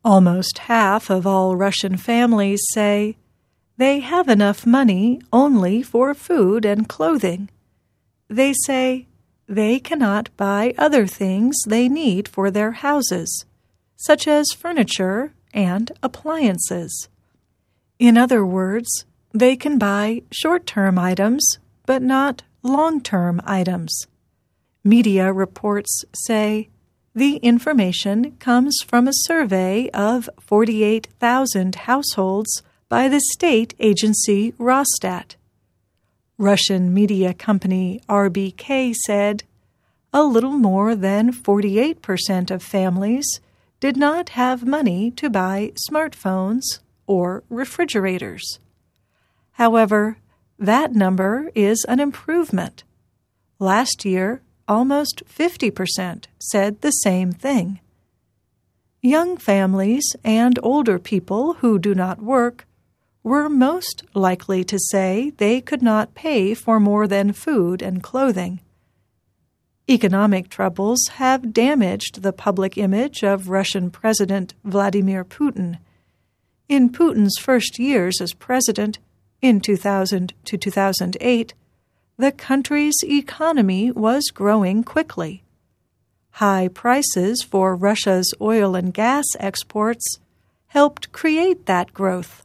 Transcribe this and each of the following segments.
Almost half of all Russian families say they have enough money only for food and clothing. They say they cannot buy other things they need for their houses, such as furniture and appliances. In other words, they can buy short-term items, but not long-term items. Media reports say the information comes from a survey of 48,000 households by the state agency Rosstat. Russian media company RBK said a little more than 48% of families did not have money to buy smartphones or refrigerators. However, that number is an improvement. Last year, almost 50% said the same thing. Young families and older people who do not work were most likely to say they could not pay for more than food and clothing. Economic troubles have damaged the public image of Russian President Vladimir Putin. In Putin's first years as president, in 2000 to 2008, the country's economy was growing quickly. High prices for Russia's oil and gas exports helped create that growth.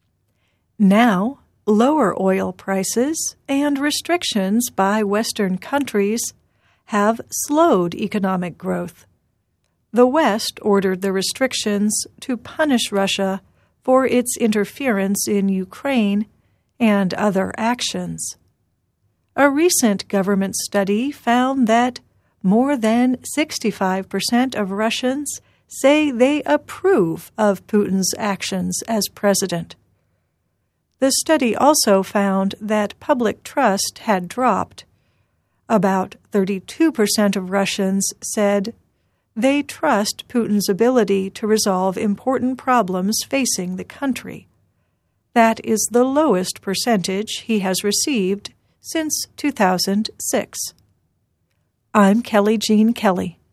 Now, lower oil prices and restrictions by Western countries have slowed economic growth. The West ordered the restrictions to punish Russia for its interference in Ukraine and other actions. A recent government study found that more than 65% of Russians say they approve of Putin's actions as president. The study also found that public trust had dropped. About 32% of Russians said they trust Putin's ability to resolve important problems facing the country. That is the lowest percentage he has received since 2006. I'm Kelly Jean Kelly.